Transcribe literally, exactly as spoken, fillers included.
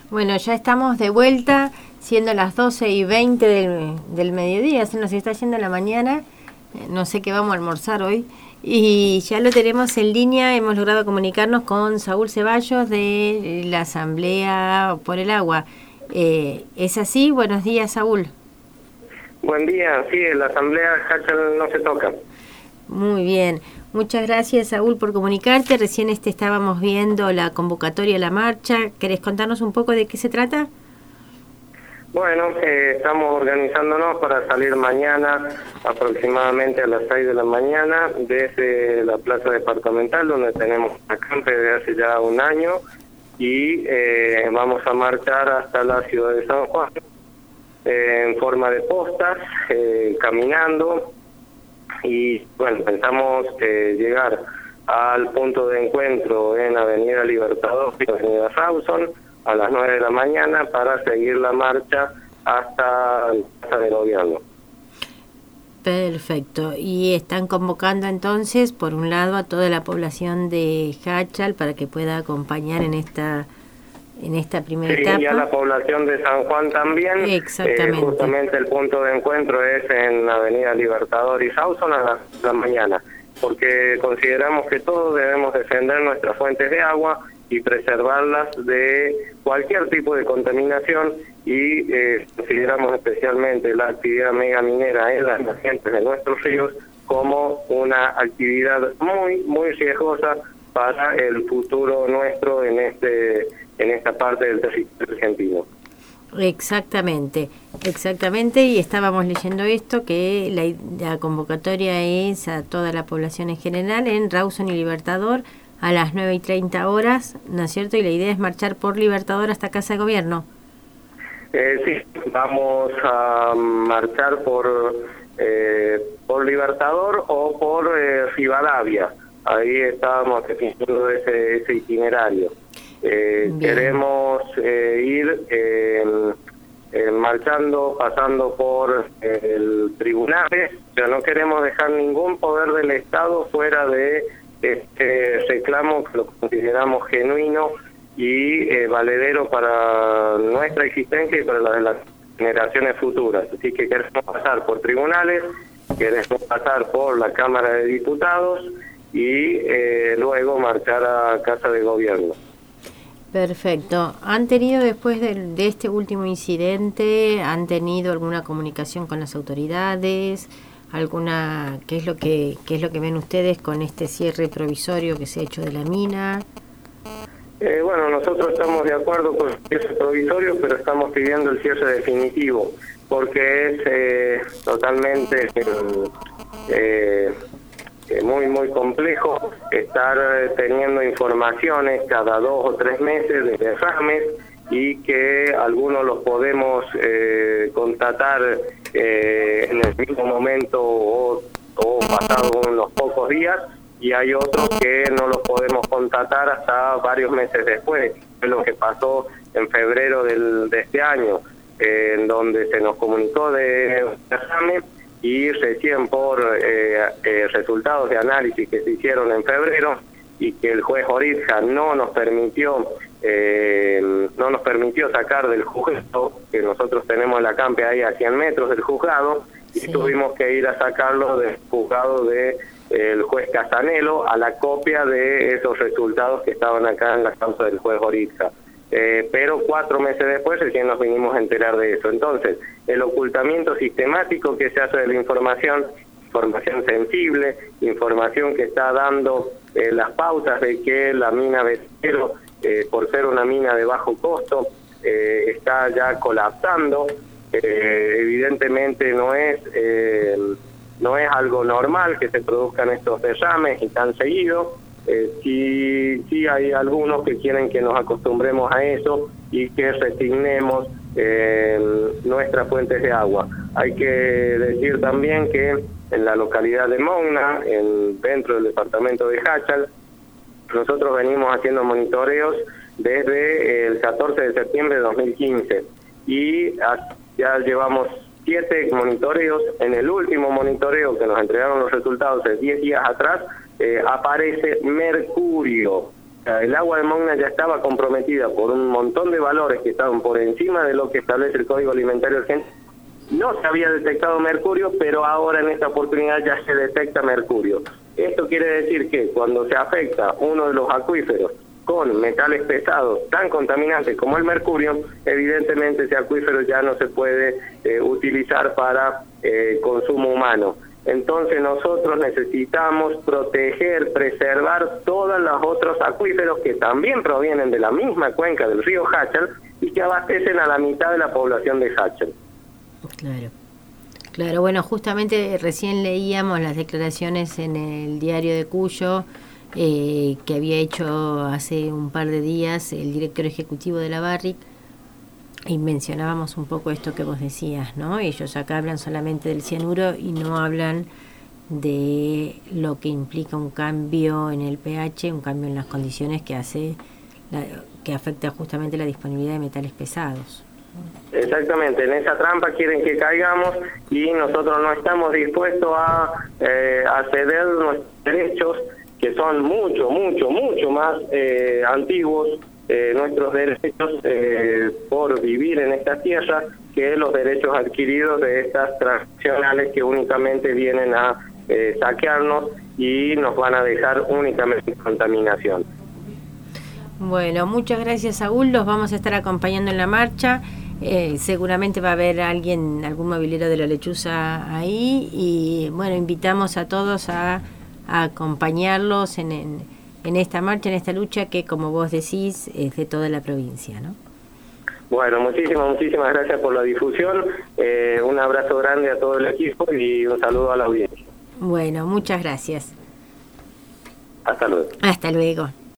Bueno, ya estamos de vuelta, siendo las doce y veinte del, del mediodía, se nos está yendo la mañana, no sé qué vamos a almorzar hoy, y ya lo tenemos en línea, hemos logrado comunicarnos con Saúl Ceballos de la Asamblea por el Agua. Eh, ¿Es así? Buenos días, Saúl. Buen día, sí, en la Asamblea Hachal no se toca. Muy bien. Muchas gracias, Saúl, por comunicarte. Recién este estábamos viendo la convocatoria a la marcha. ¿Querés contarnos un poco de qué se trata? Bueno, eh, estamos organizándonos para salir mañana aproximadamente a las seis de la mañana desde la Plaza Departamental, donde tenemos acampe desde hace ya un año, y eh, vamos a marchar hasta la ciudad de San Juan eh, en forma de postas, eh, caminando. Y bueno, pensamos eh, llegar al punto de encuentro en Avenida Libertador y Avenida Rawson a las nueve de la mañana para seguir la marcha hasta la Casa de Gobierno. Perfecto. Y están convocando entonces, por un lado, a toda la población de Hachal para que pueda acompañar en esta en esta primera sí, etapa. Y a la población de San Juan también. Exactamente. Eh, justamente el punto de encuentro es en Avenida Libertador y Rawson a las de la mañana, porque consideramos que todos debemos defender nuestras fuentes de agua y preservarlas de cualquier tipo de contaminación, y eh, consideramos especialmente la actividad megaminera en las nacientes de nuestros ríos como una actividad muy, muy riesgosa para el futuro nuestro en este en esta parte del territorio argentino. Exactamente, exactamente, y estábamos leyendo esto, que la, la convocatoria es a toda la población en general en Rawson y Libertador a las nueve y treinta horas, ¿no es cierto? Y la idea es marchar por Libertador hasta Casa de Gobierno. Eh, sí, vamos a marchar por eh, por Libertador o por eh, Rivadavia. Ahí estábamos definiendo ese, ese itinerario. Eh, queremos eh, ir eh, eh, marchando, pasando por eh, el tribunales, pero no queremos dejar ningún poder del Estado fuera de este reclamo, que lo consideramos genuino y eh, valedero para nuestra existencia y para la de las generaciones futuras. Así que queremos pasar por tribunales, queremos pasar por la Cámara de Diputados y eh, luego marchar a Casa de Gobierno. Perfecto. ¿Han tenido, después de, de este último incidente, han tenido alguna comunicación con las autoridades? ¿Alguna qué es lo que qué es lo que ven ustedes con este cierre provisorio que se ha hecho de la mina? Eh, bueno, nosotros estamos de acuerdo con el cierre provisorio, pero estamos pidiendo el cierre definitivo, porque es eh, totalmente eh, eh, muy, muy complejo estar teniendo informaciones cada dos o tres meses de derrames, y que algunos los podemos eh, constatar eh, en el mismo momento o, o pasado unos pocos días, y hay otros que no los podemos constatar hasta varios meses después. Es lo que pasó en febrero del, de este año, eh, en donde se nos comunicó de derrame, y recién por eh, eh, resultados de análisis que se hicieron en febrero y que el juez Oritja no nos permitió eh, no nos permitió sacar del juzgado, que nosotros tenemos la campe ahí a cien metros del juzgado, y sí. Tuvimos que ir a sacarlo del juzgado de eh, el juez Casanelo a la copia de esos resultados que estaban acá en la causa del juez Oritja. Eh, pero cuatro meses después recién nos vinimos a enterar de eso. Entonces, el ocultamiento sistemático que se hace de la información, información sensible, información que está dando eh, las pautas de que la mina Vetero, eh, por ser una mina de bajo costo, eh, está ya colapsando. Eh, evidentemente no es eh, no es algo normal que se produzcan estos derrames y tan seguido. Eh, sí, sí hay algunos que quieren que nos acostumbremos a eso y que resignemos eh, nuestras fuentes de agua. Hay que decir también que en la localidad de Mogna, en, dentro del departamento de Hachal, nosotros venimos haciendo monitoreos desde el catorce de septiembre de dos mil quince, y ya llevamos siete monitoreos. En el último monitoreo que nos entregaron los resultados de diez días atrás, eh, aparece mercurio. sea, el agua de Mogna ya estaba comprometida por un montón de valores que estaban por encima de lo que establece el Código Alimentario Argentino. No se había detectado mercurio, pero ahora en esta oportunidad ya se detecta mercurio. Esto quiere decir que cuando se afecta uno de los acuíferos con metales pesados tan contaminantes como el mercurio, evidentemente ese acuífero ya no se puede eh, utilizar para eh, consumo humano. Entonces nosotros necesitamos proteger, preservar todos los otros acuíferos que también provienen de la misma cuenca del río Hachal y que abastecen a la mitad de la población de Hachal. Claro, claro. Bueno, justamente recién leíamos las declaraciones en el diario de Cuyo eh, que había hecho hace un par de días el director ejecutivo de la Barrick, y mencionábamos un poco esto que vos decías, ¿no? Ellos acá hablan solamente del cianuro y no hablan de lo que implica un cambio en el pH, un cambio en las condiciones que hace la, que afecta justamente la disponibilidad de metales pesados. Exactamente, en esa trampa quieren que caigamos y nosotros no estamos dispuestos a, eh, a ceder nuestros derechos, que son mucho, mucho, mucho más eh, antiguos, eh, nuestros derechos eh, por vivir en esta tierra, que los derechos adquiridos de estas transnacionales que únicamente vienen a eh, saquearnos y nos van a dejar únicamente contaminación. Bueno, muchas gracias, Saúl. Los vamos a estar acompañando en la marcha. Eh, seguramente va a haber alguien, algún movilero de la lechuza ahí, y bueno, invitamos a todos a, a acompañarlos en, en, en esta marcha, en esta lucha que, como vos decís, es de toda la provincia, ¿no? Bueno, muchísimas, muchísimas gracias por la difusión. Eh, un abrazo grande a todo el equipo y un saludo a la audiencia. Bueno, muchas gracias. Hasta luego. Hasta luego.